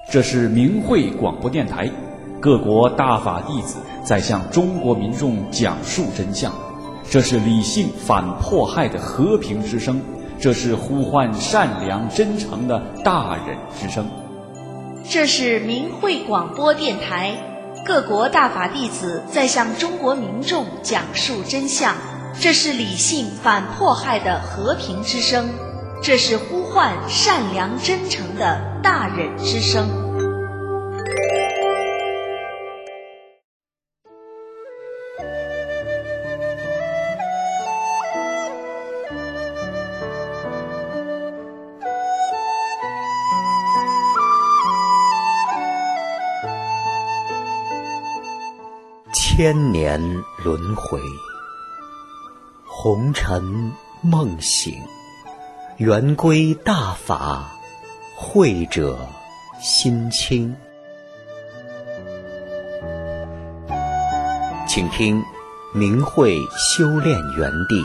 这是明慧广播电台，各国大法弟子在向中国民众讲述真相。这是理性反迫害的和平之声，这是呼唤善良真诚的大忍之声。 这是明慧广播电台，各国大法弟子在向中国民众讲述真相。这是理性反迫害的和平之声，这是呼唤善良真诚的大忍之声。 千年轮回，红尘梦醒，圆归大法，慧者心清。请听明慧修炼园地。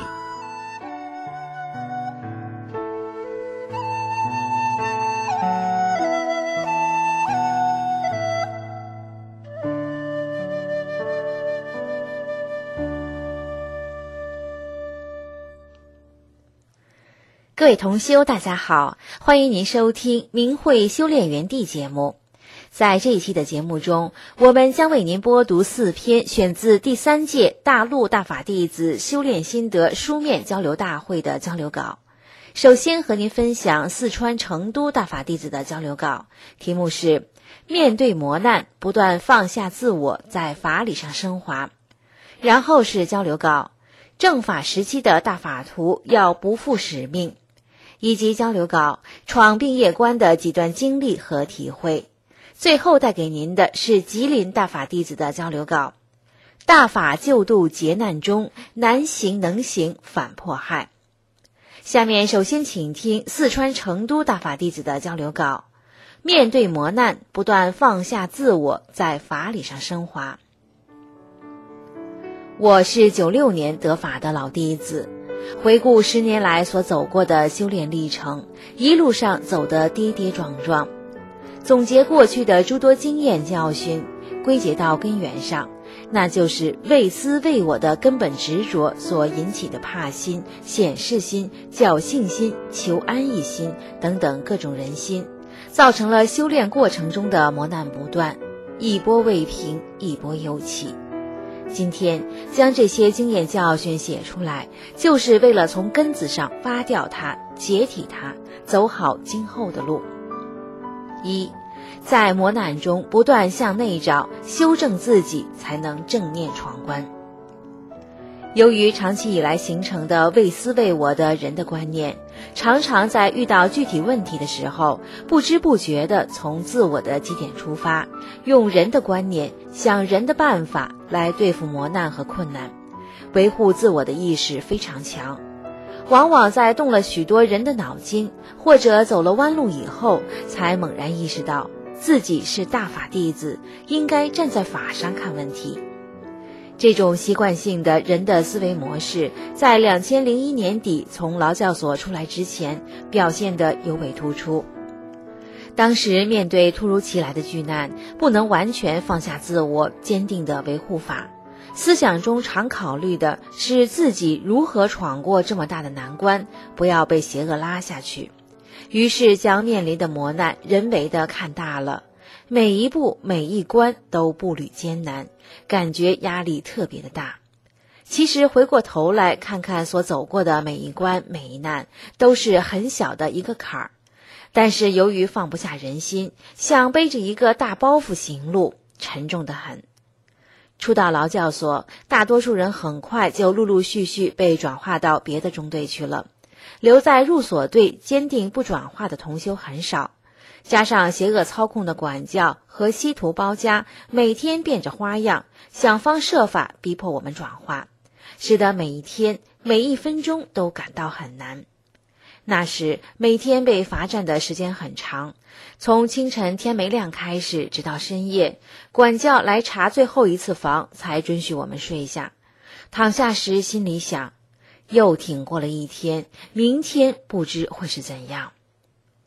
各位同修大家好，欢迎您收听明慧修炼园地节目。在这一期的节目中，我们将为您播读4篇选自第3届大陆大法弟子修炼心得书面交流大会的交流稿。首先和您分享四川成都大法弟子的交流稿，题目是面对磨难不断放下自我，在法理上升华。然后是交流稿，正法时期的大法徒要不负使命，以及交流稿闯病业关的几段经历和体会。最后带给您的是吉林大法弟子的交流稿，大法救度劫难中，难行能行反迫害。下面首先请听四川成都大法弟子的交流稿，面对磨难不断放下自我，在法理上升华。我是96年得法的老弟子，回顾10年来所走过的修炼历程，一路上走得跌跌撞撞，总结过去的诸多经验教训，归结到根源上，那就是为私为我的根本执着所引起的怕心、显示心、侥幸心、求安逸心等等各种人心，造成了修炼过程中的磨难不断，一波未平，一波又起。今天将这些经验教训写出来，就是为了从根子上挖掉它，解体它，走好今后的路。1，在磨难中不断向内找，修正自己，才能正面闯关。由于长期以来形成的为私为我的人的观念，常常在遇到具体问题的时候，不知不觉地从自我的基点出发，用人的观念，想人的办法来对付磨难和困难，维护自我的意识非常强。往往在动了许多人的脑筋，或者走了弯路以后，才猛然意识到自己是大法弟子，应该站在法上看问题。这种习惯性的人的思维模式，在2001年底从劳教所出来之前，表现得尤为突出。当时面对突如其来的巨难，不能完全放下自我，坚定地维护法，思想中常考虑的是自己如何闯过这么大的难关，不要被邪恶拉下去。于是将面临的磨难人为地看大了，每一步每一关都步履艰难，感觉压力特别的大。其实回过头来看看所走过的每一关每一难，都是很小的一个坎儿，但是由于放不下人心，像背着一个大包袱行路，沉重得很。初到劳教所，大多数人很快就陆陆续续被转化到别的中队去了，留在入所队坚定不转化的同修很少，加上邪恶操控的管教和希图包夹，每天变着花样，想方设法逼迫我们转化，使得每一天每一分钟都感到很难。那时每天被罚站的时间很长，从清晨天没亮开始，直到深夜，管教来查最后一次房才准许我们睡下。躺下时心里想，又挺过了一天，明天不知会是怎样。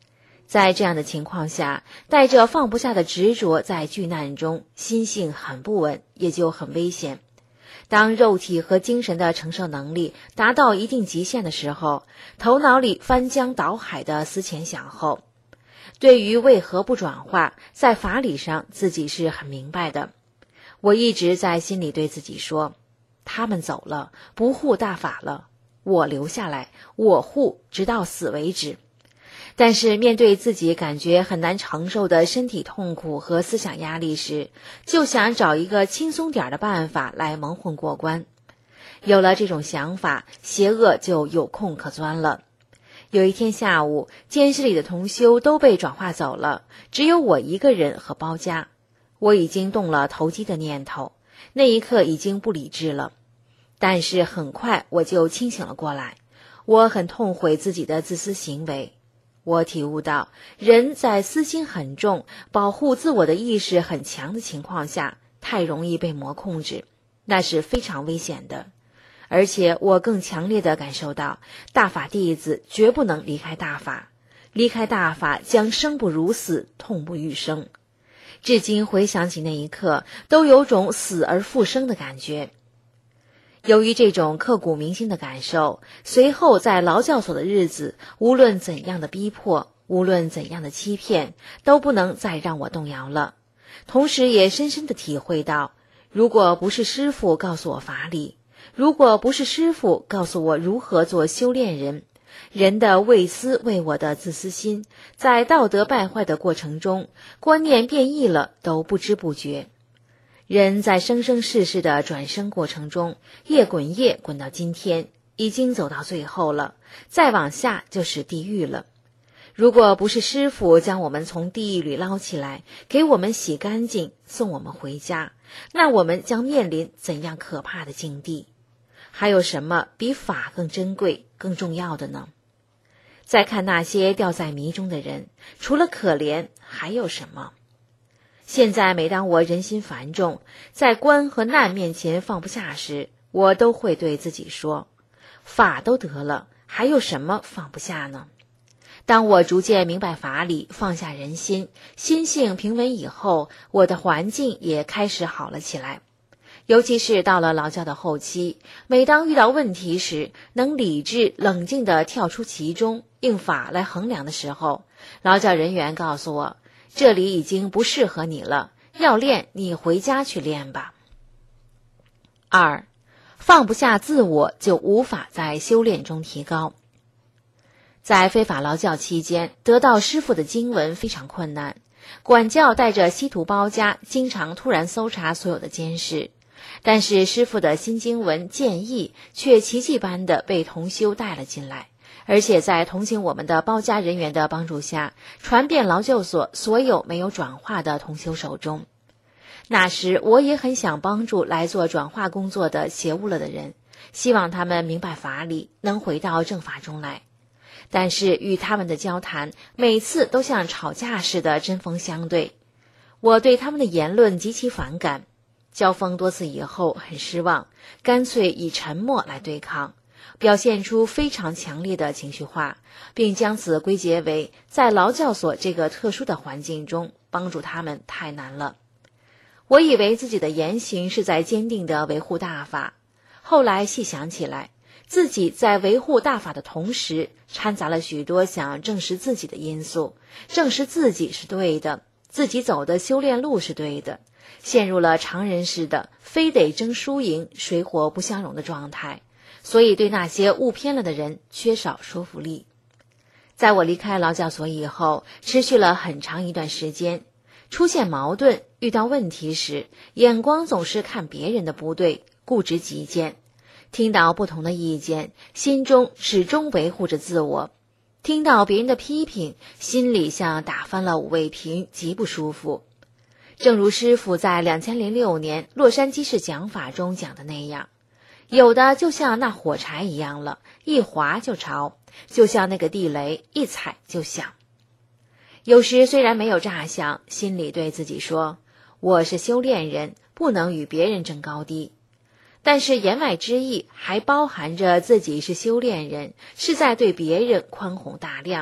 在这样的情况下，带着放不下的执着在巨难中，心性很不稳，也就很危险。当肉体和精神的承受能力达到一定极限的时候，头脑里翻江倒海的思前想后。对于为何不转化，在法理上自己是很明白的。我一直在心里对自己说，他们走了，不护大法了，我留下来，我护直到死为止。但是面对自己感觉很难承受的身体痛苦和思想压力时，就想找一个轻松点的办法来蒙混过关。有了这种想法，邪恶就有空可钻了。有一天下午，监室里的同修都被转化走了，只有我一个人和包家。我已经动了投机的念头，那一刻已经不理智了。但是很快我就清醒了过来，我很痛悔自己的自私行为。我体悟到，人在私心很重、保护自我的意识很强的情况下，太容易被魔控制，那是非常危险的。而且我更强烈地感受到，大法弟子绝不能离开大法，离开大法将生不如死，痛不欲生。至今回想起那一刻，都有种死而复生的感觉。由于这种刻骨铭心的感受，随后在劳教所的日子，无论怎样的逼迫，无论怎样的欺骗，都不能再让我动摇了。同时也深深地体会到，如果不是师父告诉我法理，如果不是师父告诉我如何做修炼人，人的为私为我的自私心，在道德败坏的过程中，观念变异了都不知不觉。人在生生世世的转生过程中，业滚业滚到今天，已经走到最后了，再往下就是地狱了。如果不是师父将我们从地狱里捞起来，给我们洗干净，送我们回家，那我们将面临怎样可怕的境地？还有什么比法更珍贵、更重要的呢？再看那些掉在迷中的人，除了可怜，还有什么？现在每当我人心繁重，在关和难面前放不下时，我都会对自己说，法都得了，还有什么放不下呢？当我逐渐明白法理，放下人心，心性平稳以后，我的环境也开始好了起来。尤其是到了劳教的后期，每当遇到问题时，能理智冷静地跳出其中，用法来衡量的时候，劳教人员告诉我，这里已经不适合你了，要练你回家去练吧。2. 放不下自我，就无法在修炼中提高。在非法劳教期间，得到师父的经文非常困难，管教带着西徒包家，经常突然搜查所有的监视。但是师父的新经文建议却奇迹般的被同修带了进来，而且在同情我们的包家人员的帮助下，传遍劳教所所有没有转化的同修手中。那时我也很想帮助来做转化工作的邪悟了的人，希望他们明白法理，能回到正法中来。但是与他们的交谈，每次都像吵架似的针锋相对，我对他们的言论极其反感。交锋多次以后很失望，干脆以沉默来对抗，表现出非常强烈的情绪化，并将此归结为在劳教所这个特殊的环境中帮助他们太难了。我以为自己的言行是在坚定地维护大法，后来细想起来，自己在维护大法的同时，掺杂了许多想证实自己的因素，证实自己是对的，自己走的修炼路是对的，陷入了常人似的非得争输赢、水火不相容的状态，所以对那些悟偏了的人缺少说服力。在我离开劳教所以后，持续了很长一段时间，出现矛盾、遇到问题时，眼光总是看别人的不对，固执己见，听到不同的意见，心中始终维护着自我，听到别人的批评，心里像打翻了五味瓶，极不舒服。正如师父在2006年洛杉矶市讲法中讲的那样，有的就像那火柴一样了，一划就着，就像那个地雷，一踩就响。有时虽然没有炸响，心里对自己说，我是修炼人，不能与别人争高低。但是言外之意还包含着自己是修炼人，是在对别人宽宏大量，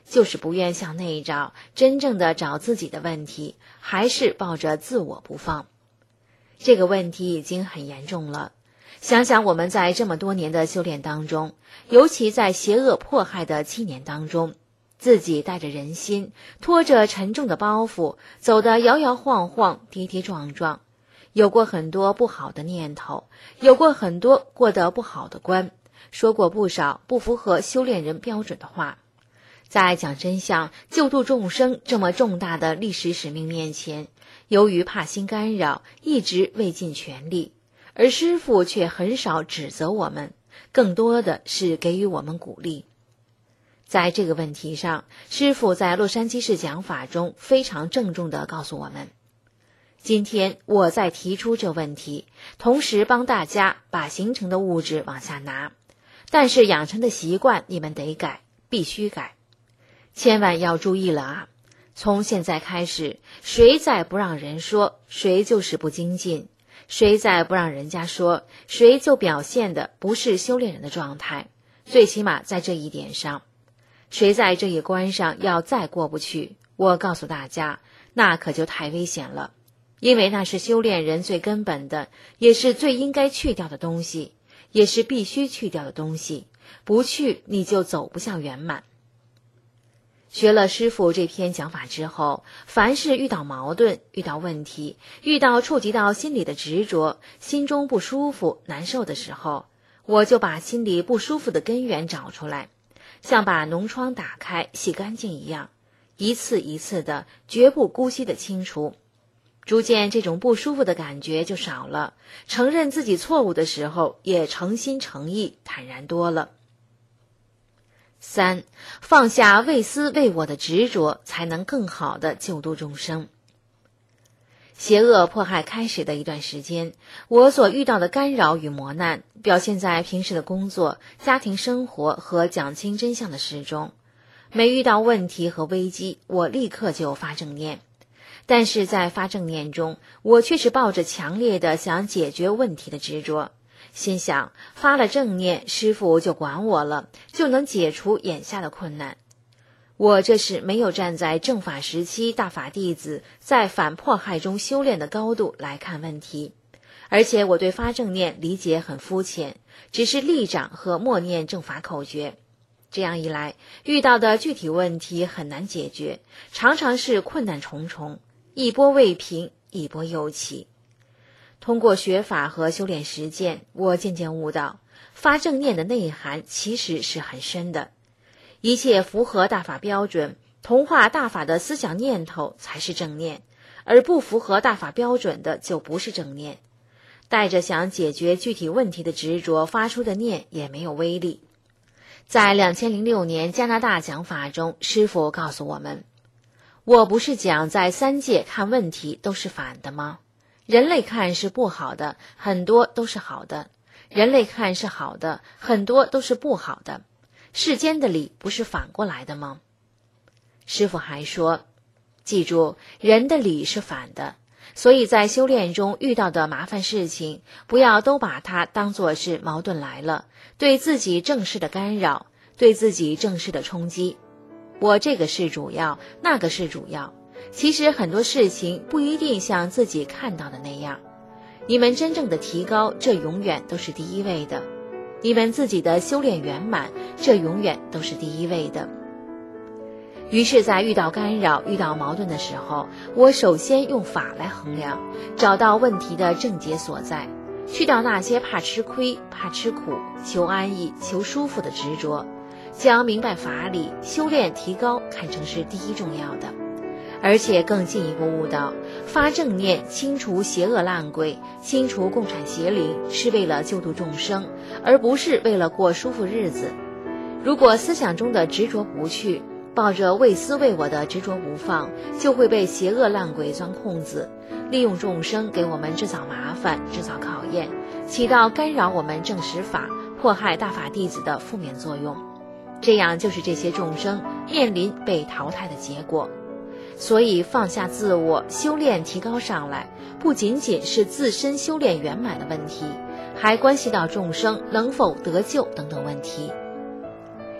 就是不愿向内找，真正的找自己的问题，还是抱着自我不放。这个问题已经很严重了。想想我们在这么多年的修炼当中，尤其在邪恶迫害的7年当中，自己带着人心，拖着沉重的包袱，走得摇摇晃晃，跌跌撞撞，有过很多不好的念头，有过很多过得不好的关，说过不少不符合修炼人标准的话。在讲真相、救度众生这么重大的历史使命面前，由于怕心干扰，一直未尽全力，而师父却很少指责我们，更多的是给予我们鼓励。在这个问题上，师父在洛杉矶市讲法中非常郑重地告诉我们，今天我在提出这问题，同时帮大家把形成的物质往下拿，但是养成的习惯你们得改，必须改。千万要注意了啊！从现在开始，谁再不让人说，谁就是不精进；谁再不让人家说，谁就表现的不是修炼人的状态。最起码在这一点上，谁在这一关上要再过不去，我告诉大家，那可就太危险了。因为那是修炼人最根本的，也是最应该去掉的东西，也是必须去掉的东西。不去，你就走不向圆满。学了师父这篇讲法之后，凡是遇到矛盾、遇到问题、遇到触及到心里的执着，心中不舒服、难受的时候，我就把心里不舒服的根源找出来，像把脓疮打开、洗干净一样，一次一次的、绝不姑息的清除。逐渐这种不舒服的感觉就少了，承认自己错误的时候也诚心诚意、坦然多了。3. 放下为私为我的执着，才能更好地救度众生。邪恶迫害开始的一段时间，我所遇到的干扰与磨难，表现在平时的工作、家庭生活和讲清真相的事中。每遇到问题和危机，我立刻就发正念。但是在发正念中，我却是抱着强烈的想解决问题的执着，心想发了正念，师父就管我了，就能解除眼下的困难。我这是没有站在正法时期大法弟子在反迫害中修炼的高度来看问题，而且我对发正念理解很肤浅，只是立掌和默念正法口诀。这样一来，遇到的具体问题很难解决，常常是困难重重，一波未平，一波又起。通过学法和修炼实践，我渐渐悟到，发正念的内涵其实是很深的。一切符合大法标准、同化大法的思想念头才是正念，而不符合大法标准的就不是正念。带着想解决具体问题的执着发出的念也没有威力。在2006年加拿大讲法中，师父告诉我们，我不是讲在3界看问题都是反的吗？人类看是不好的，很多都是好的；人类看是好的，很多都是不好的。世间的理不是反过来的吗？师父还说，记住，人的理是反的，所以在修炼中遇到的麻烦事情，不要都把它当作是矛盾来了，对自己正式的干扰，对自己正式的冲击。我这个是主要，那个是主要。其实很多事情不一定像自己看到的那样，你们真正的提高，这永远都是第一位的；你们自己的修炼圆满，这永远都是第一位的。于是在遇到干扰、遇到矛盾的时候，我首先用法来衡量，找到问题的症结所在，去掉那些怕吃亏、怕吃苦、求安逸、求舒服的执着，将明白法理、修炼提高看成是第一重要的。而且更进一步悟到，发正念清除邪恶烂鬼，清除共产邪灵，是为了救度众生，而不是为了过舒服日子。如果思想中的执着不去，抱着为私为我的执着不放，就会被邪恶烂鬼钻空子，利用众生给我们制造麻烦、制造考验，起到干扰我们正实法、迫害大法弟子的负面作用。这样就是这些众生面临被淘汰的结果。所以放下自我，修炼提高上来，不仅仅是自身修炼圆满的问题，还关系到众生能否得救等等问题。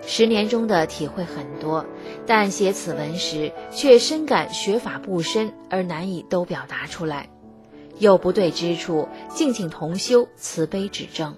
10年中的体会很多，但写此文时却深感学法不深，而难以都表达出来。有不对之处，敬请同修慈悲指正。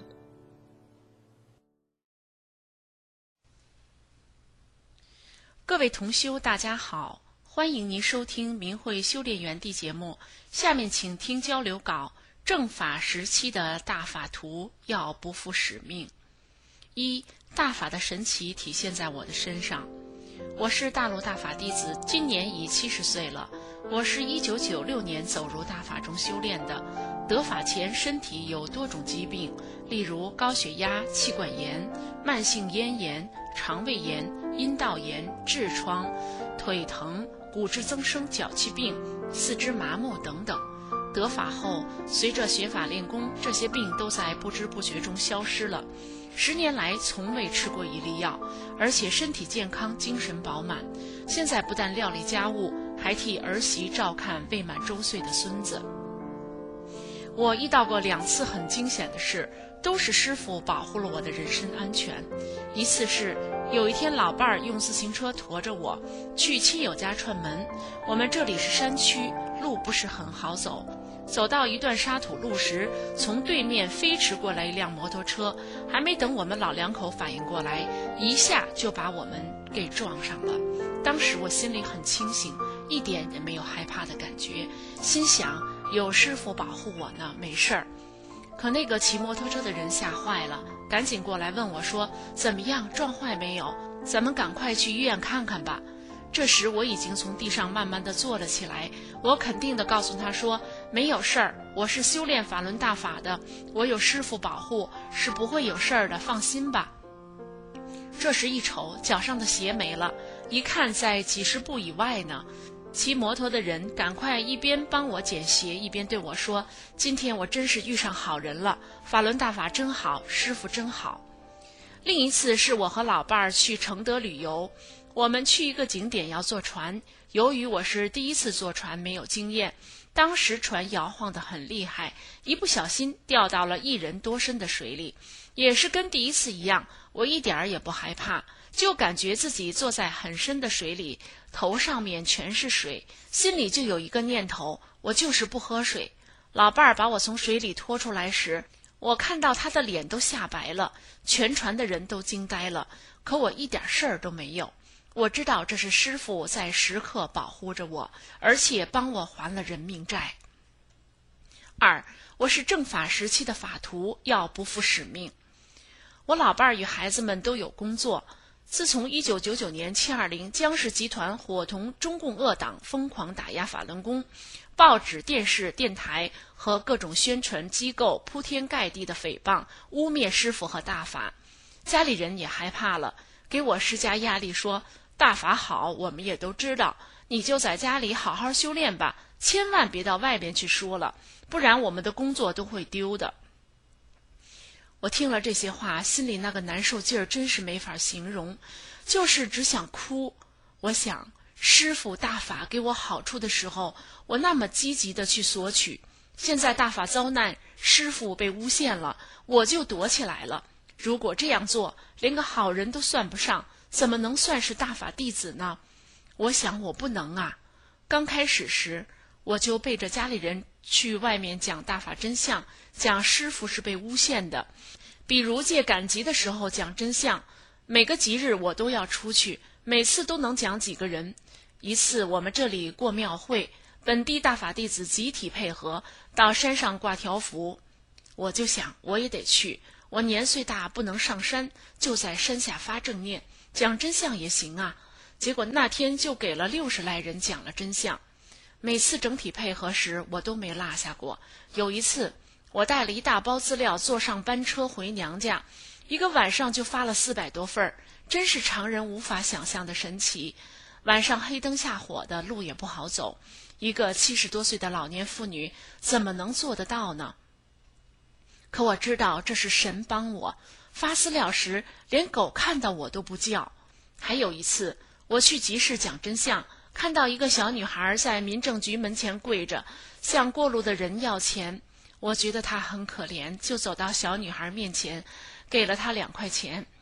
各位同修大家好，欢迎您收听明慧修炼园地节目，下面请听交流稿：正法时期的大法图要不负使命。一、大法的神奇体现在我的身上。我是大陆大法弟子，今年已70岁了。我是1996年走入大法中修炼的，得法前身体有多种疾病，例如高血压、气管炎、慢性咽炎、肠胃炎、阴道炎、痔疮、腿疼、骨质增生、脚气病、四肢麻木等等。得法后，随着学法练功，这些病都在不知不觉中消失了。10年来从未吃过一粒药，而且身体健康，精神饱满。现在不但料理家务，还替儿媳照看未满周岁的孙子。我遇到过2次很惊险的事，都是师父保护了我的人身安全。一次是有一天老伴儿用自行车驮着我去亲友家串门，我们这里是山区，路不是很好走。走到一段沙土路时，从对面飞驰过来一辆摩托车，还没等我们老两口反应过来，一下就把我们给撞上了。当时我心里很清醒，一点也没有害怕的感觉，心想有师父保护我呢，没事儿。可那个骑摩托车的人吓坏了，赶紧过来问我说：“怎么样，撞坏没有？咱们赶快去医院看看吧。”这时我已经从地上慢慢地坐了起来，我肯定地告诉他说：“没有事儿，我是修炼法轮大法的，我有师父保护，是不会有事儿的，放心吧。”这时一瞅，脚上的鞋没了，一看在几十步以外呢。骑摩托的人赶快一边帮我捡鞋，一边对我说：“今天我真是遇上好人了，法轮大法真好，师父真好。”另一次是我和老伴儿去承德旅游，我们去一个景点要坐船，由于我是第一次坐船，没有经验，当时船摇晃得很厉害，一不小心掉到了1人多深的水里。也是跟第一次一样，我一点儿也不害怕，就感觉自己坐在很深的水里，头上面全是水，心里就有一个念头，我就是不喝水。老伴儿把我从水里拖出来时，我看到他的脸都吓白了，全船的人都惊呆了，可我一点事儿都没有。我知道这是师父在时刻保护着我，而且帮我还了人命债。2、我是正法时期的法徒，要不负使命。我老伴儿与孩子们都有工作。自从1999年720江氏集团伙同中共恶党疯狂打压法轮功，报纸、电视、电台和各种宣传机构铺天盖地的诽谤、污蔑师父和大法，家里人也害怕了，给我施加压力说：“大法好，我们也都知道，你就在家里好好修炼吧，千万别到外边去说了，不然我们的工作都会丢的。”我听了这些话，心里那个难受劲儿真是没法形容，就是只想哭。我想，师父大法给我好处的时候，我那么积极的去索取，现在大法遭难，师父被诬陷了，我就躲起来了。如果这样做，连个好人都算不上，怎么能算是大法弟子呢？我想我不能啊。刚开始时，我就背着家里人去外面讲大法真相，讲师父是被诬陷的，比如借赶集的时候讲真相，每个吉日我都要出去，每次都能讲几个人。一次我们这里过庙会，本地大法弟子集体配合到山上挂条幅，我就想我也得去，我年岁大不能上山，就在山下发正念，讲真相也行啊。结果那天就给了60来人讲了真相，每次整体配合时我都没落下过。有一次我带了一大包资料坐上班车回娘家，一个晚上就发了400多份，真是常人无法想象的神奇。晚上黑灯瞎火的，路也不好走，一个70多岁的老年妇女怎么能做得到呢？可我知道这是神帮我，发资料时连狗看到我都不叫。还有一次我去集市讲真相，看到一个小女孩在民政局门前跪着，向过路的人要钱。我觉得她很可怜，就走到小女孩面前，给了她2块钱。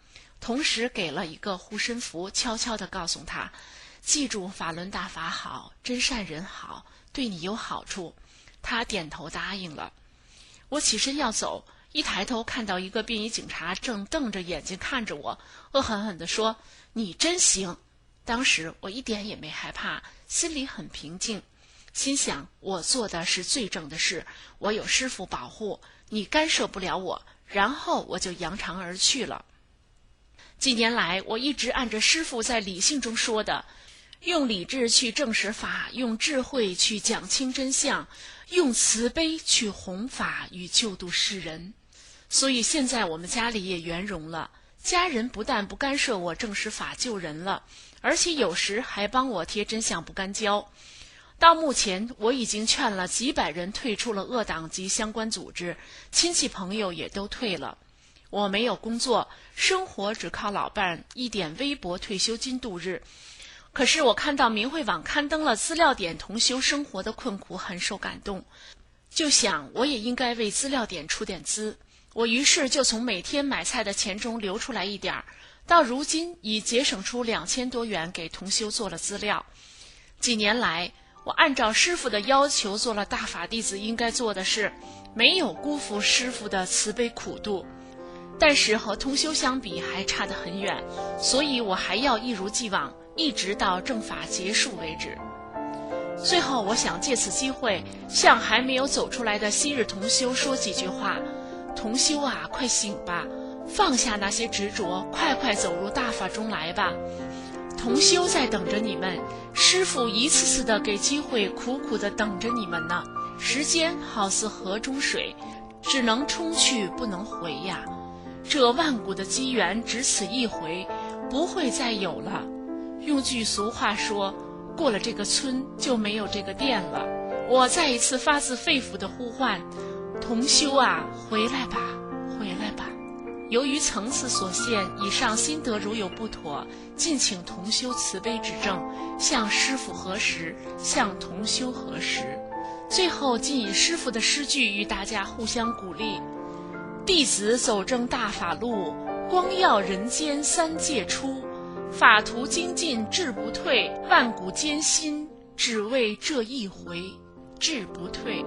同时给了一个护身符，悄悄地告诉他，记住法轮大法好，真善人好，对你有好处。他点头答应了。我起身要走，一抬头看到一个便衣警察正瞪着眼睛看着我，恶狠狠地说，你真行。当时我一点也没害怕，心里很平静，心想我做的是最正的事，我有师父保护，你干涉不了我。然后我就扬长而去了。几年来，我一直按着师父在理性中说的，用理智去证实法，用智慧去讲清真相，用慈悲去弘法与救度世人。所以现在我们家里也圆融了，家人不但不干涉我证实法救人了，而且有时还帮我贴真相不干胶。到目前，我已经劝了几百人退出了恶党及相关组织，亲戚朋友也都退了。我没有工作，生活只靠老伴一点微薄退休金度日。可是我看到明慧网刊登了资料点同修生活的困苦，很受感动，就想我也应该为资料点出点资。我于是就从每天买菜的钱中留出来一点，到如今已节省出2000多元给同修做了资料。几年来，我按照师父的要求做了大法弟子应该做的事，没有辜负师父的慈悲苦度，但是和同修相比还差得很远，所以我还要一如既往，一直到正法结束为止。最后我想借此机会向还没有走出来的昔日同修说几句话。同修啊，快醒吧，放下那些执着，快快走入大法中来吧。同修在等着你们，师父一次次的给机会，苦苦的等着你们呢。时间好似河中水，只能冲去不能回呀。这万古的机缘只此一回，不会再有了。用句俗话说，过了这个村就没有这个店了。我再一次发自肺腑的呼唤，同修啊，回来吧，回来吧。由于层次所限，以上心得如有不妥，敬请同修慈悲指正，向师父核实，向同修核实。最后仅以师父的诗句与大家互相鼓励：弟子走正大法路，光耀人间三界出，法途精进志不退，万古艰辛只为这一回，志不退。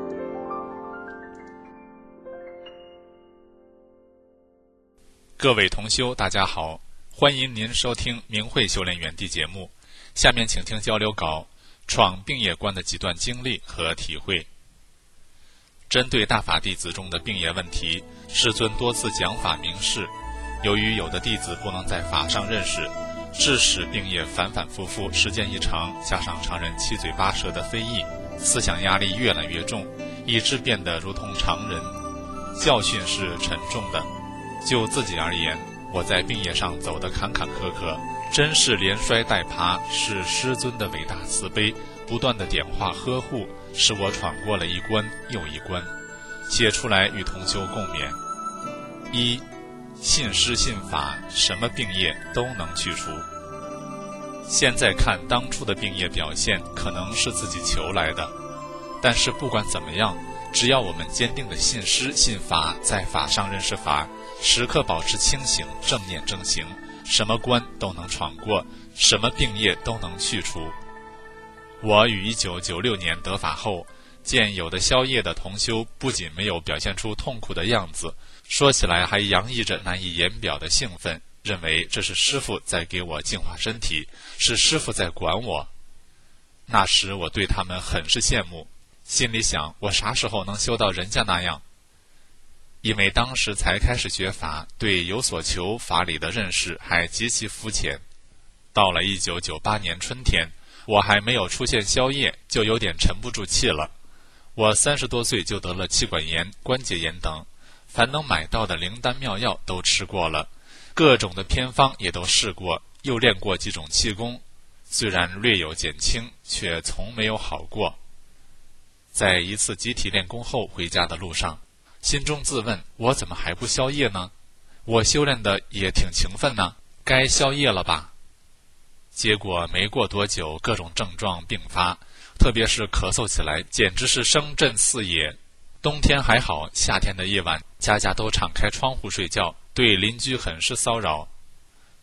各位同修大家好，欢迎您收听明慧修炼园地节目。下面请听交流稿，闯病业关的几段经历和体会。针对大法弟子中的病业问题，师尊多次讲法明示，由于有的弟子不能在法上认识，致使病业反反复复，时间一长，加上常人七嘴八舌的非议，思想压力越来越重，以致变得如同常人。教训是沉重的。就自己而言，我在病业上走得坎坎坷坷，真是连摔带爬，是师尊的伟大慈悲不断的点化呵护，使我闯过了一关又一关。写出来与同修共勉。一，信师信法，什么病业都能去除。现在看当初的病业表现，可能是自己求来的，但是不管怎么样，只要我们坚定的信师信法，在法上认识法，时刻保持清醒，正念正行，什么关都能闯过，什么病业都能去除。我于1996年得法后，见有的宵夜的同修不仅没有表现出痛苦的样子，说起来还洋溢着难以言表的兴奋，认为这是师父在给我净化身体，是师父在管我。那时我对他们很是羡慕，心里想我啥时候能修到人家那样。因为当时才开始学法，对有所求法理的认识还极其肤浅。到了1998年春天，我还没有出现宵夜，就有点沉不住气了。我30多岁就得了气管炎、关节炎等，凡能买到的灵丹妙药都吃过了，各种的偏方也都试过，又练过几种气功，虽然略有减轻，却从没有好过。在一次集体练功后回家的路上，心中自问，我怎么还不宵夜呢？我修炼的也挺勤奋呢，该宵夜了吧？结果没过多久，各种症状并发，特别是咳嗽起来简直是声震四野。冬天还好，夏天的夜晚家家都敞开窗户睡觉，对邻居很是骚扰。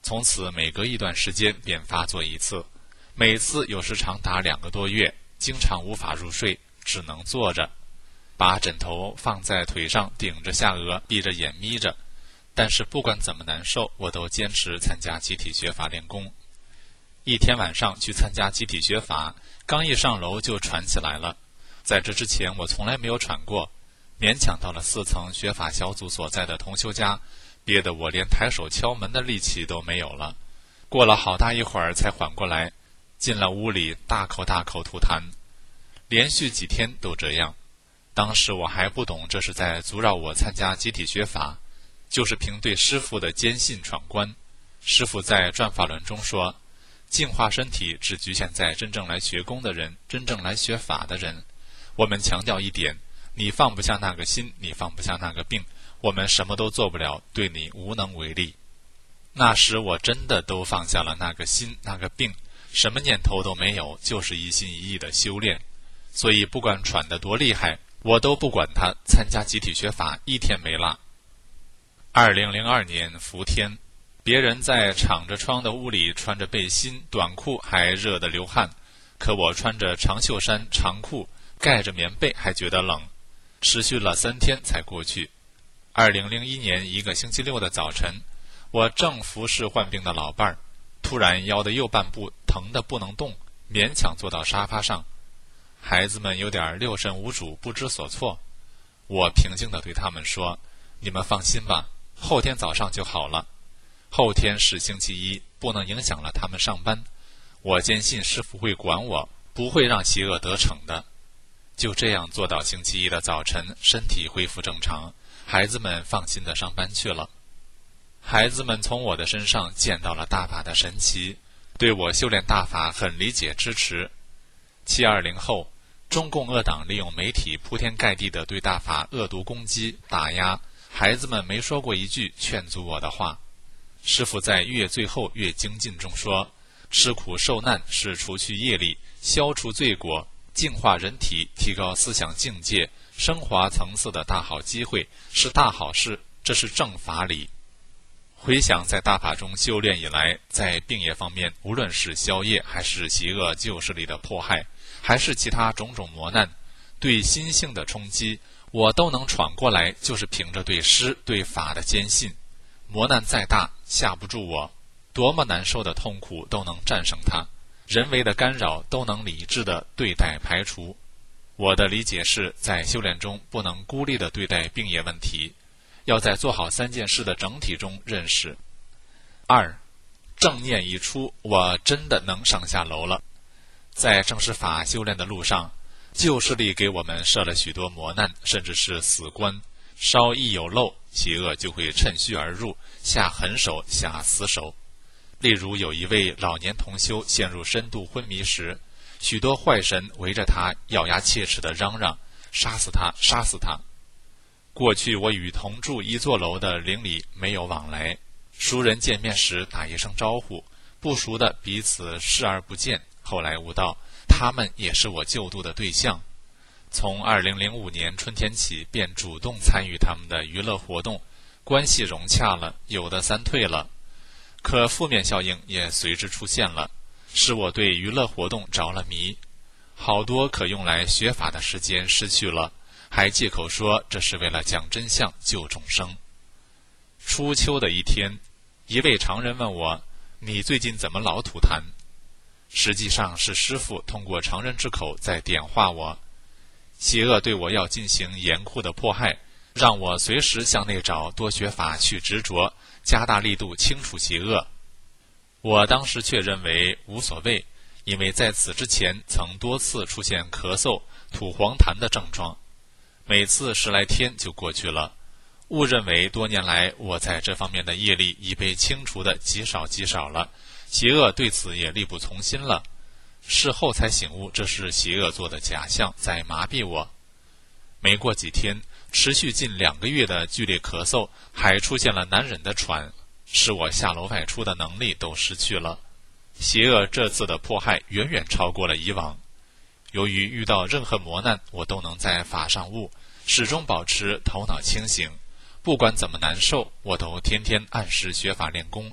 从此每隔一段时间便发作一次，每次有时长达2个多月，经常无法入睡，只能坐着，把枕头放在腿上，顶着下颚，闭着眼眯着。但是不管怎么难受，我都坚持参加集体学法练功。一天晚上去参加集体学法，刚一上楼就喘起来了。在这之前我从来没有喘过，勉强到了4层学法小组所在的同修家，憋得我连抬手敲门的力气都没有了。过了好大一会儿才缓过来，进了屋里大口大口吐痰，连续几天都这样。当时我还不懂这是在阻扰我参加集体学法，就是凭对师父的坚信闯关。师父在转法轮中说，净化身体只局限在真正来学功的人，真正来学法的人。我们强调一点，你放不下那个心，你放不下那个病，我们什么都做不了，对你无能为力。那时我真的都放下了那个心，那个病，什么念头都没有，就是一心一意的修炼。所以不管喘得多厉害，我都不管它，参加集体学法1天没落。2002年伏天，别人在敞着窗的屋里穿着背心短裤还热得流汗，可我穿着长袖衫长裤，盖着棉被还觉得冷，持续了3天才过去。2001年一个星期六的早晨，我正服侍患病的老伴儿，突然腰的右半部疼得不能动，勉强坐到沙发上。孩子们有点六神无主，不知所措。我平静地对他们说，你们放心吧，后天早上就好了。后天是星期一，不能影响了他们上班。我坚信师父会管我，不会让邪恶得逞的。就这样做到星期一的早晨，身体恢复正常，孩子们放心地上班去了。孩子们从我的身上见到了大法的神奇，对我修炼大法很理解支持。720后，中共恶党利用媒体铺天盖地地对大法恶毒攻击打压，孩子们没说过一句劝阻我的话。师父在越最后越精进中说，吃苦受难是除去业力，消除罪过，净化人体，提高思想境界，升华层次的大好机会，是大好事，这是正法理。回想在大法中修炼以来，在病业方面，无论是消业还是邪恶旧势力的迫害，还是其他种种磨难，对心性的冲击，我都能闯过来，就是凭着对师对法的坚信。磨难再大，吓不住我，多么难受的痛苦都能战胜它，人为的干扰都能理智的对待排除。我的理解是，在修炼中不能孤立的对待病业问题，要在做好3件事的整体中认识。2. 正念一出，我真的能上下楼了。在正式法修炼的路上，旧势力给我们设了许多磨难，甚至是死关，稍一有漏，邪恶就会趁虚而入，下狠手下死手。例如有一位老年同修陷入深度昏迷时，许多坏神围着他咬牙切齿地嚷嚷，杀死他，杀死他。过去我与同住一座楼的邻里没有往来，熟人见面时打一声招呼，不熟的彼此视而不见。后来悟道，他们也是我救度的对象。从2005年春天起，便主动参与他们的娱乐活动，关系融洽了，有的散退了。可负面效应也随之出现了，使我对娱乐活动着了迷，好多可用来学法的时间失去了，还借口说这是为了讲真相救众生。初秋的一天，一位常人问我，你最近怎么老吐痰？实际上是师父通过常人之口在点化我。邪恶对我要进行严酷的迫害，让我随时向内找，多学法去执着，加大力度清除邪恶。我当时却认为无所谓，因为在此之前曾多次出现咳嗽、吐黄痰的症状，每次10来天就过去了，误认为多年来我在这方面的业力已被清除的极少极少了，邪恶对此也力不从心了。事后才醒悟，这是邪恶做的假象在麻痹我。没过几天，持续近2个月的剧烈咳嗽，还出现了难忍的喘，使我下楼外出的能力都失去了。邪恶这次的迫害远远超过了以往。由于遇到任何磨难，我都能在法上悟，始终保持头脑清醒，不管怎么难受，我都天天按时学法练功，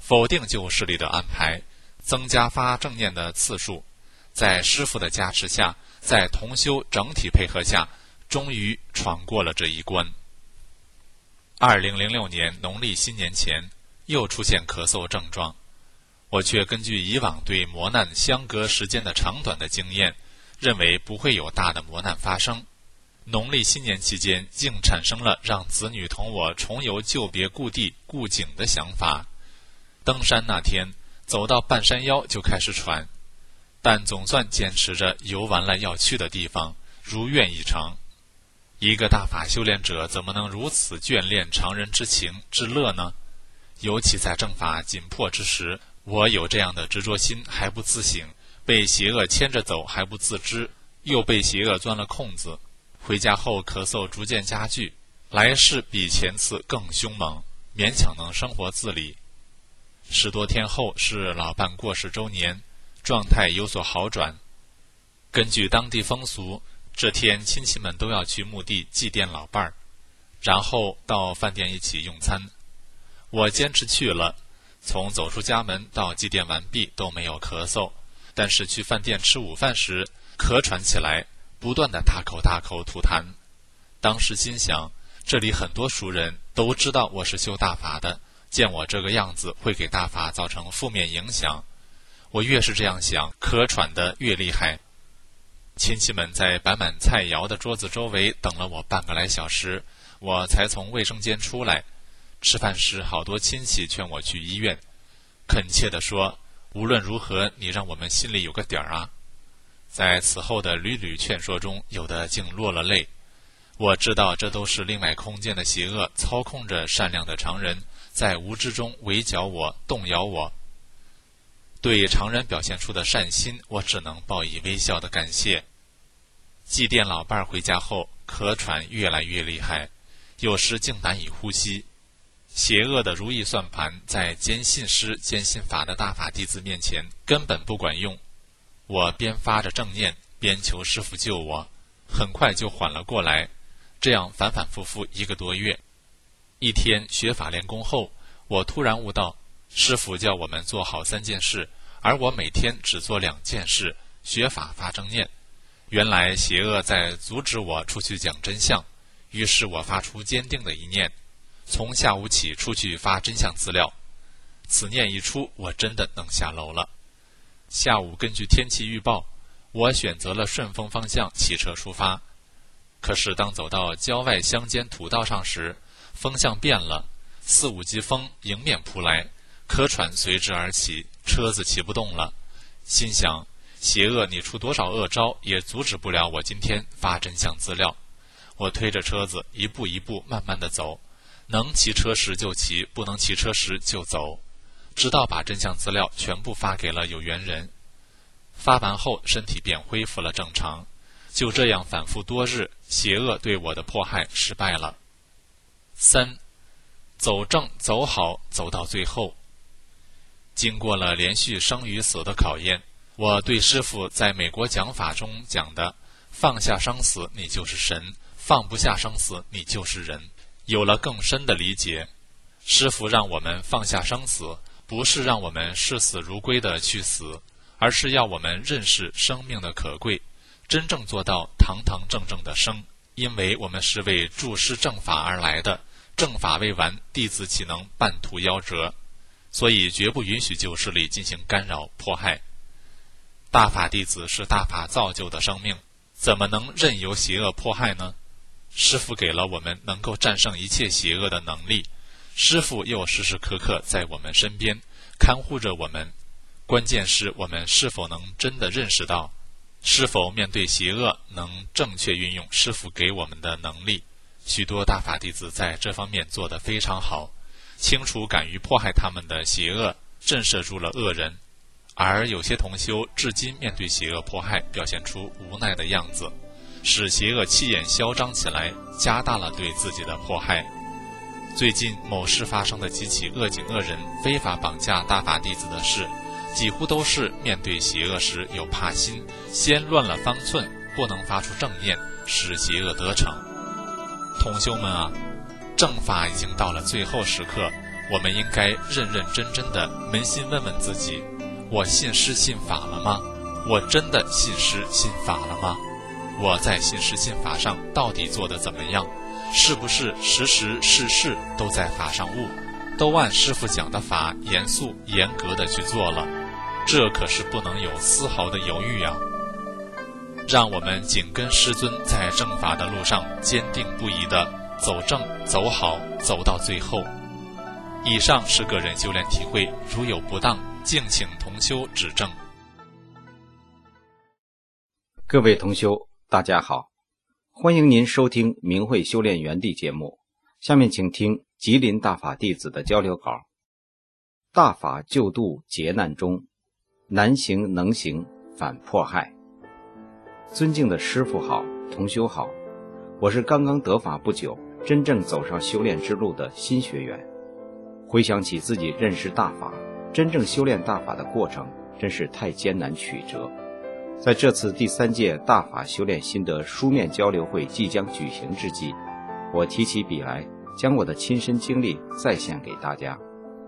否定旧势力的安排，增加发正念的次数。在师父的加持下，在同修整体配合下，终于闯过了这一关。2006年农历新年前，又出现咳嗽症状，我却根据以往对磨难相隔时间的长短的经验，认为不会有大的磨难发生。农历新年期间，竟产生了让子女同我重游旧别故地故景的想法。登山那天，走到半山腰就开始喘，但总算坚持着游完了要去的地方，如愿以偿。一个大法修炼者怎么能如此眷恋常人之情之乐呢？尤其在正法紧迫之时，我有这样的执着心还不自省，被邪恶牵着走还不自知，又被邪恶钻了空子。回家后咳嗽逐渐加剧，来世比前次更凶猛，勉强能生活自理。10多天后是老伴过世周年，状态有所好转。根据当地风俗，这天亲戚们都要去墓地祭奠老伴儿，然后到饭店一起用餐。我坚持去了，从走出家门到祭奠完毕都没有咳嗽，但是去饭店吃午饭时咳喘起来，不断的大口大口吐痰。当时心想，这里很多熟人都知道我是修大法的，见我这个样子会给大法造成负面影响。我越是这样想，咳喘得越厉害。亲戚们在摆满菜肴的桌子周围等了我半个来小时，我才从卫生间出来。吃饭时，好多亲戚劝我去医院，恳切地说，无论如何你让我们心里有个底儿啊。在此后的屡屡劝说中，有的竟落了泪。我知道这都是另外空间的邪恶操控着善良的常人，在无知中围剿我，动摇我。对常人表现出的善心，我只能报以微笑的感谢。祭奠老伴儿回家后，咳喘越来越厉害，有时竟难以呼吸。邪恶的如意算盘在坚信师坚信法的大法弟子面前根本不管用。我边发着正念，边求师父救我，很快就缓了过来。这样反反复复1个多月。一天学法练功后，我突然悟到，师父叫我们做好3件事，而我每天只做2件事，学法发正念。原来邪恶在阻止我出去讲真相，于是我发出坚定的一念，从下午起出去发真相资料。此念一出，我真的能下楼了。下午根据天气预报，我选择了顺风方向骑车出发。可是当走到郊外乡间土道上时，风向变了，4、5级风迎面扑来，咳喘随之而起，车子骑不动了。心想，邪恶你出多少恶招，也阻止不了我今天发真相资料。我推着车子一步一步慢慢的走，能骑车时就骑，不能骑车时就走，直到把真相资料全部发给了有缘人。发完后，身体便恢复了正常。就这样反复多日，邪恶对我的迫害失败了。3. 走正走好，走到最后。经过了连续生与死的考验，我对师父在美国讲法中讲的放下生死你就是神，放不下生死你就是人，有了更深的理解。师父让我们放下生死，不是让我们视死如归的去死，而是要我们认识生命的可贵，真正做到堂堂正正的生。因为我们是为助师正法而来的，正法未完，弟子岂能半途夭折？所以绝不允许旧势力进行干扰迫害。大法弟子是大法造就的生命，怎么能任由邪恶迫害呢？师父给了我们能够战胜一切邪恶的能力，师父又时时刻刻在我们身边看护着我们。关键是我们是否能真的认识到，是否面对邪恶能正确运用师父给我们的能力。许多大法弟子在这方面做得非常好，清除敢于迫害他们的邪恶，震慑住了恶人。而有些同修至今面对邪恶迫害表现出无奈的样子，使邪恶气焰嚣张起来，加大了对自己的迫害。最近某市发生的几起恶警恶人非法绑架大法弟子的事，几乎都是面对邪恶时有怕心，先乱了方寸，不能发出正念，使邪恶得逞。同修们啊，正法已经到了最后时刻， 我们应该认认真真的扪心问问自己，我信师信法了吗？我真的信师信法了吗？我在信师信法上到底做得怎么样？是不是时时事事都在法上悟，都按师父讲的法严肃严格的去做了？这可是不能有丝毫的犹豫啊！让我们紧跟师尊在正法的路上坚定不移的走正走好，走到最后。以上是个人修炼体会，如有不当，敬请同修指正。 各位同修，大家好，欢迎您收听明慧修炼园地节目。下面请听吉林大法弟子的交流稿。大法救度劫难中，难行能行反迫害。尊敬的师父好，同修好，我是刚刚得法不久，真正走上修炼之路的新学员。回想起自己认识大法，真正修炼大法的过程，真是太艰难曲折。在这次第3届大法修炼心得书面交流会即将举行之际，我提起笔来，将我的亲身经历再现给大家。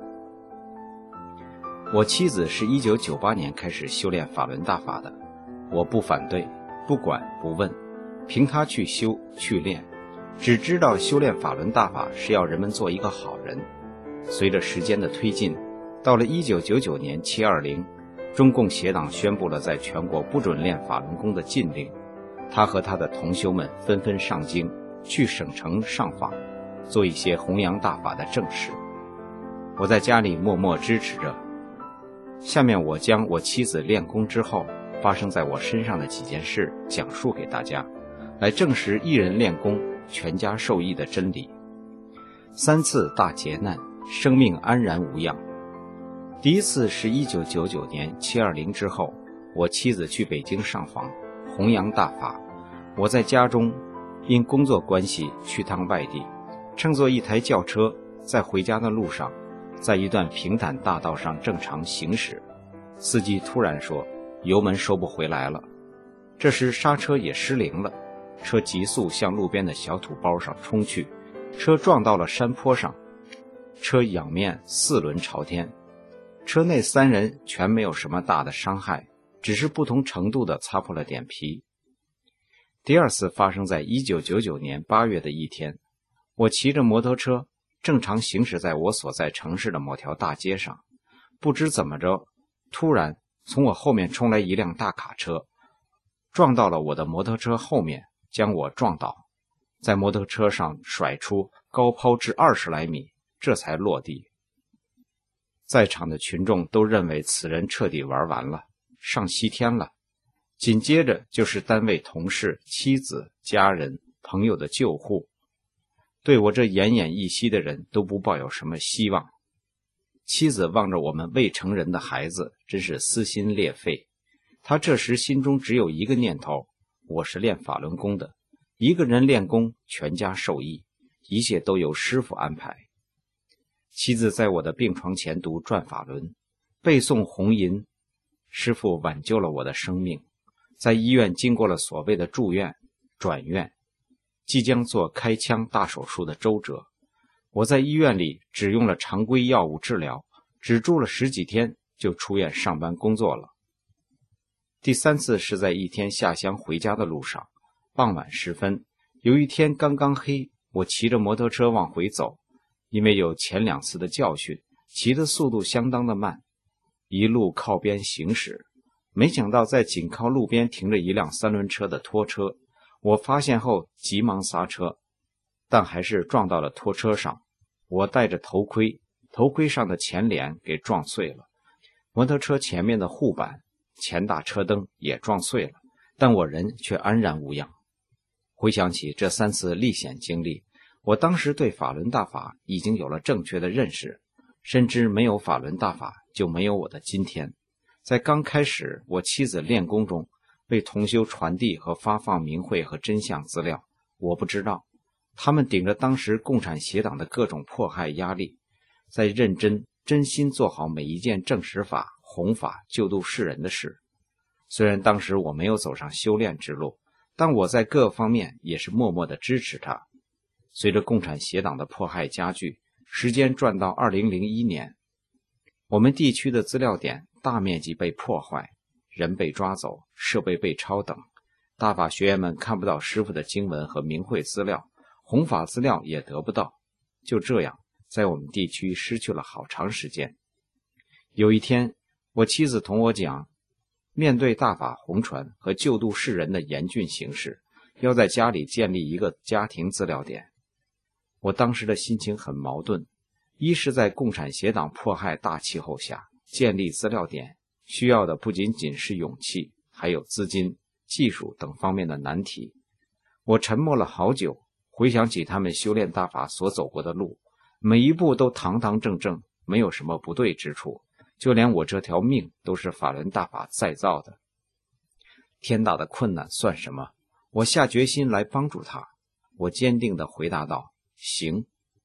我妻子是1998年开始修炼法轮大法的，我不反对，不管不问，凭她去修去练，只知道修炼法轮大法是要人们做一个好人。随着时间的推进，到了1999年720，中共协党宣布了在全国不准练法轮功的禁令，他和他的同修们纷纷上京，去省城上访，做一些弘扬大法的正事。我在家里默默支持着。下面我将我妻子练功之后发生在我身上的几件事讲述给大家，来证实一人练功全家受益的真理。3次大劫难，生命安然无恙。第一次是1999年720之后，我妻子去北京上访，弘扬大法。我在家中因工作关系去趟外地，乘坐一台轿车，在回家的路上，在一段平坦大道上正常行驶，司机突然说油门收不回来了。这时刹车也失灵了，车急速向路边的小土包上冲去，车撞到了山坡上，车仰面4轮朝天。车内3人全没有什么大的伤害，只是不同程度的擦破了点皮。第二次发生在1999年8月的一天，我骑着摩托车正常行驶在我所在城市的某条大街上，不知怎么着，突然从我后面冲来一辆大卡车，撞到了我的摩托车后面，将我撞倒，在摩托车上甩出，高抛至20来米，这才落地。在场的群众都认为此人彻底玩完了，上西天了。紧接着就是单位同事、妻子、家人、朋友的救护，对我这奄奄一息的人都不抱有什么希望。妻子望着我们未成人的孩子，真是撕心裂肺。他这时心中只有一个念头，我是练法轮功的，一个人练功，全家受益，一切都由师父安排。妻子在我的病床前读转法轮，背诵红吟，师父挽救了我的生命。在医院经过了所谓的住院、转院，即将做开腔大手术的周折，我在医院里只用了常规药物治疗，只住了10几天就出院上班工作了。第3次是在一天下乡回家的路上，傍晚时分，由于天刚刚黑，我骑着摩托车往回走，因为有前2次的教训，骑的速度相当的慢，一路靠边行驶。没想到在紧靠路边停着一辆3轮车的拖车，我发现后急忙刹车，但还是撞到了拖车上。我戴着头盔，头盔上的前脸给撞碎了，摩托车前面的护板、前大车灯也撞碎了，但我人却安然无恙。回想起这3次历险经历，我当时对法轮大法已经有了正确的认识，深知没有法轮大法就没有我的今天。在刚开始我妻子练功中，为同修传递和发放明慧和真相资料，我不知道他们顶着当时共产协党的各种迫害压力，在认真真心做好每一件正实法、弘法、救度世人的事。虽然当时我没有走上修炼之路，但我在各方面也是默默地支持他。随着共产协党的迫害加剧， 时间转到2001年，我们地区的资料点大面积被破坏，人被抓走，设备被抄等，大法学员们看不到师父的经文和明慧资料，弘法资料也得不到。就这样，在我们地区失去了好长时间。有一天，我妻子同我讲，面对大法弘传和救度世人的严峻形势，要在家里建立一个家庭资料点。我当时的心情很矛盾，一是在共产协党迫害大气候下，建立资料点需要的不仅仅是勇气，还有资金、技术等方面的难题。我沉默了好久，回想起他们修炼大法所走过的路，每一步都堂堂正正，没有什么不对之处，就连我这条命都是法轮大法再造的。天大的困难算什么？我下决心来帮助他。我坚定地回答道：行。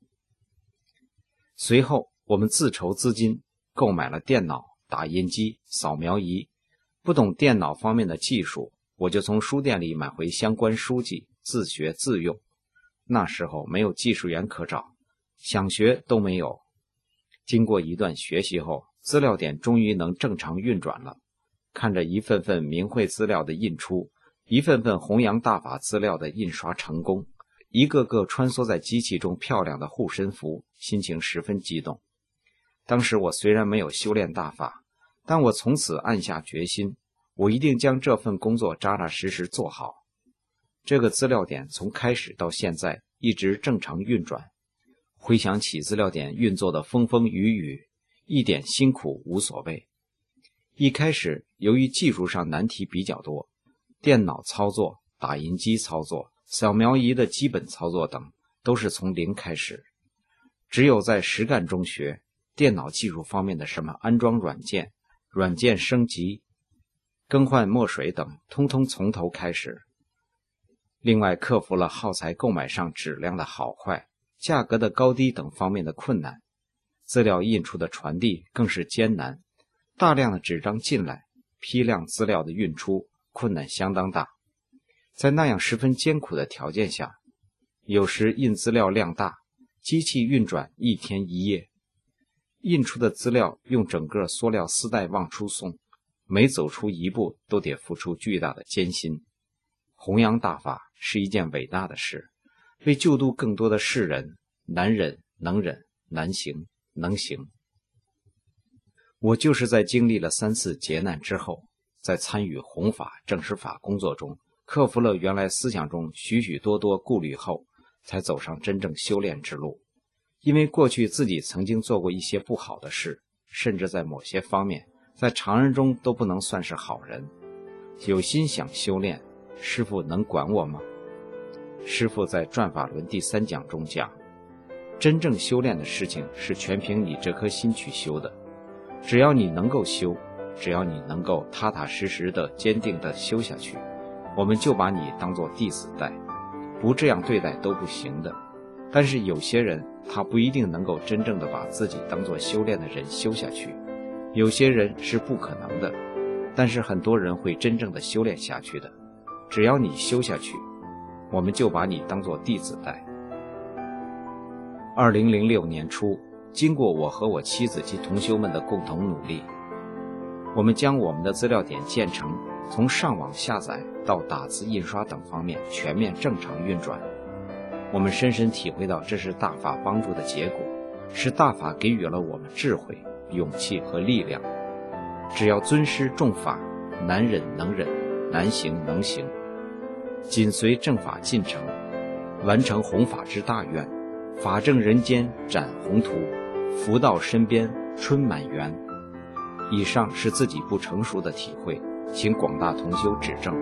随后我们自筹资金，购买了电脑、打印机、扫描仪。不懂电脑方面的技术，我就从书店里买回相关书籍，自学自用。那时候没有技术员可找，想学都没有。经过一段学习后，资料点终于能正常运转了。看着一份份明慧资料的印出，一份份弘扬大法资料的印刷成功，一个个穿梭在机器中漂亮的护身符，心情十分激动。当时我虽然没有修炼大法，但我从此暗下决心，我一定将这份工作扎扎实实做好。这个资料点从开始到现在一直正常运转。回想起资料点运作的风风雨雨，一点辛苦无所谓。一开始由于技术上难题比较多，电脑操作、打印机操作、扫描仪的基本操作等都是从零开始。只有在实干中学，电脑技术方面的什么安装软件、软件升级、更换墨水等，通通从头开始。另外克服了耗材购买上质量的好坏、价格的高低等方面的困难，资料印出的传递更是艰难，大量的纸张进来，批量资料的运出困难相当大。在那样十分艰苦的条件下，有时印资料量大，机器运转一天一夜，印出的资料用整个塑料丝带往出送，每走出一步都得付出巨大的艰辛。弘扬大法是一件伟大的事，为救度更多的世人，难忍能忍，难行能行。我就是在经历了3次劫难之后，在参与弘法正实法工作中，克服了原来思想中许许多多顾虑后，才走上真正修炼之路。因为过去自己曾经做过一些不好的事，甚至在某些方面在常人中都不能算是好人。有心想修炼，师父能管我吗？师父在转法轮第3讲中讲，真正修炼的事情是全凭你这颗心去修的。只要你能够修，只要你能够踏踏实实的坚定的修下去，我们就把你当作弟子待，不这样对待都不行的。但是有些人他不一定能够真正的把自己当作修炼的人修下去，有些人是不可能的，但是很多人会真正的修炼下去的。只要你修下去，我们就把你当作弟子待。2006年初，经过我和我妻子及同修们的共同努力，我们将我们的资料点建成，从上网下载到打字印刷等方面全面正常运转。我们深深体会到这是大法帮助的结果，是大法给予了我们智慧、勇气和力量。只要尊师重法，难忍能忍，难行能行，紧随正法进程，完成弘法之大愿，法正人间展宏图，福到身边春满园。以上是自己不成熟的体会，请广大同修指正。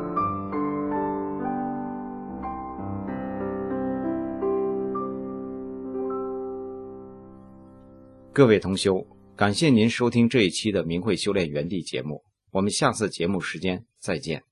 各位同修，感谢您收听这一期的明慧修炼园地节目，我们下次节目时间再见。